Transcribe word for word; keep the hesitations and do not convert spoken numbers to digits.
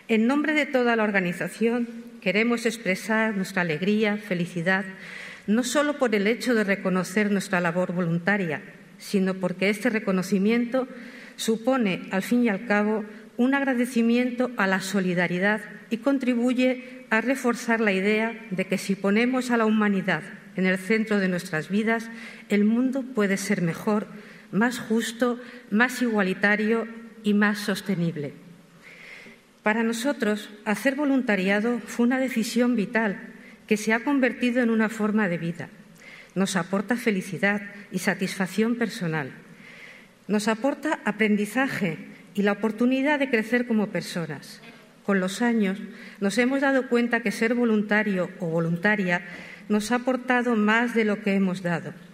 En nombre de toda la organización, queremos expresar nuestra alegría, felicidad, no solo por el hecho de reconocer nuestra labor voluntaria, sino porque este reconocimiento supone, al fin y al cabo, un agradecimiento a la solidaridad y contribuye a reforzar la idea de que si ponemos a la humanidad en el centro de nuestras vidas, el mundo puede ser mejor, más justo, más igualitario y más sostenible. Para nosotros, hacer voluntariado fue una decisión vital que se ha convertido en una forma de vida. Nos aporta felicidad y satisfacción personal. Nos aporta aprendizaje y la oportunidad de crecer como personas. Con los años nos hemos dado cuenta que ser voluntario o voluntaria nos ha aportado más de lo que hemos dado.